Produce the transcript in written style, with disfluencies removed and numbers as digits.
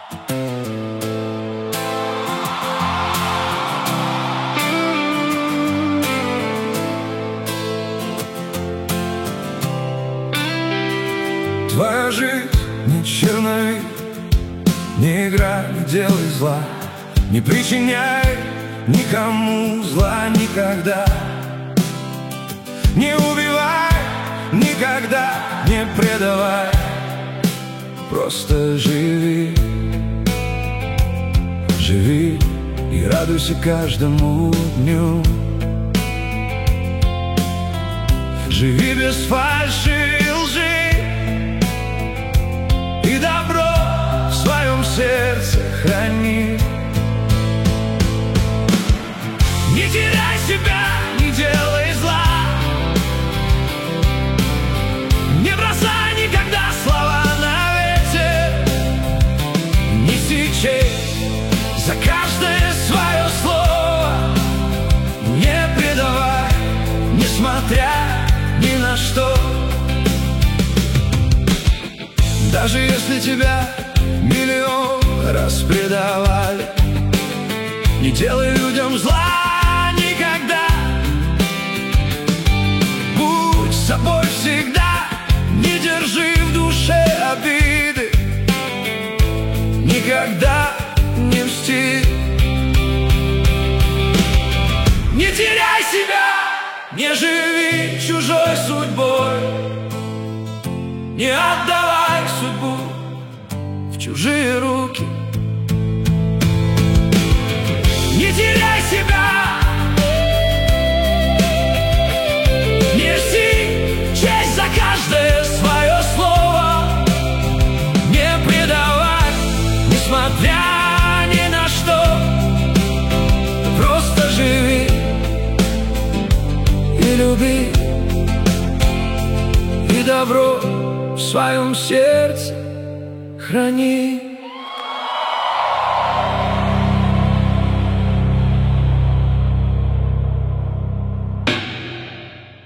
Твоя жизнь не черновик, не играй, не делай зла, не причиняй никому зла никогда. Не убивай, никогда не предавай, просто живи, живи и радуйся каждому дню. Живи без фальши и лжи, и добро в своем сердце храни. Не теряй себя, не делай зла, не бросай никогда слова на ветер, неси честь за каждое свое слово, не предавай, несмотря ни на что. Даже если тебя миллион раз предавали, не делай людям зла никогда. Будь собой всегда, не держи в душе обиды, никогда не мсти. Не теряй себя, не живи чужой судьбой, не отдавай судьбу в чужие руки. Не теряй себя, неси честь за каждое свое слово, не предавай, несмотря ни на что. Просто живи и люби, и добро в своем сердце храни.